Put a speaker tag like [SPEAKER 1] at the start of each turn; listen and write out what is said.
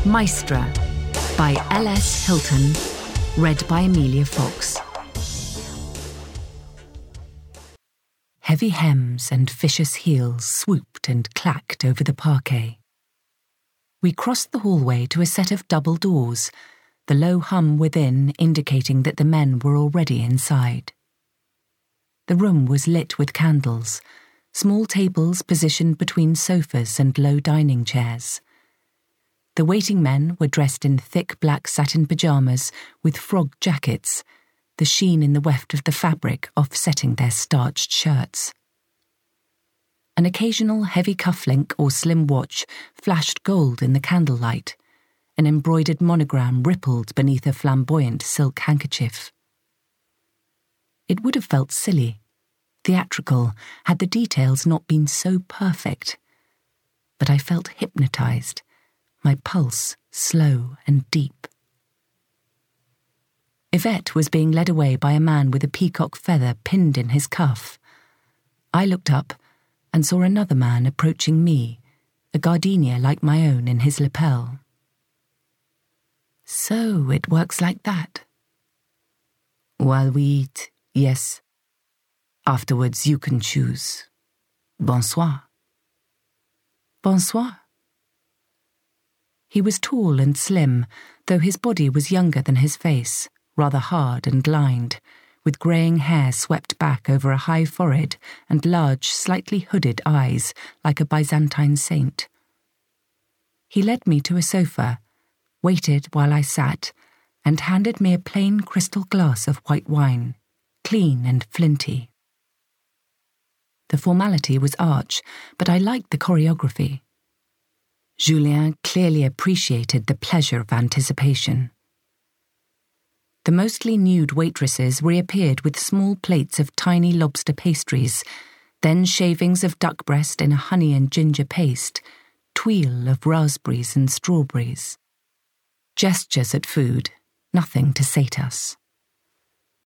[SPEAKER 1] Maestra by L.S. Hilton, read by Amelia Fox. Heavy hems and vicious heels swooped and clacked over the parquet. We crossed the hallway to a set of double doors, the low hum within indicating that the men were already inside. The room was lit with candles, small tables positioned between sofas and low dining chairs. The waiting men were dressed in thick black satin pyjamas with frog jackets, the sheen in the weft of the fabric offsetting their starched shirts. An occasional heavy cufflink or slim watch flashed gold in the candlelight. An embroidered monogram rippled beneath a flamboyant silk handkerchief. It would have felt silly, theatrical, had the details not been so perfect. But I felt hypnotized, my pulse slow and deep. Yvette was being led away by a man with a peacock feather pinned in his cuff. I looked up and saw another man approaching me, a gardenia like my own in his lapel. So it works like that. While we eat, yes. Afterwards you can choose. Bonsoir. Bonsoir. He was tall and slim, though his body was younger than his face, rather hard and lined, with greying hair swept back over a high forehead and large, slightly hooded eyes like a Byzantine saint. He led me to a sofa, waited while I sat, and handed me a plain crystal glass of white wine, clean and flinty. The formality was arch, but I liked the choreography. Julien clearly appreciated the pleasure of anticipation. The mostly nude waitresses reappeared with small plates of tiny lobster pastries, then shavings of duck breast in a honey and ginger paste, tuile of raspberries and strawberries. Gestures at food, nothing to sate us.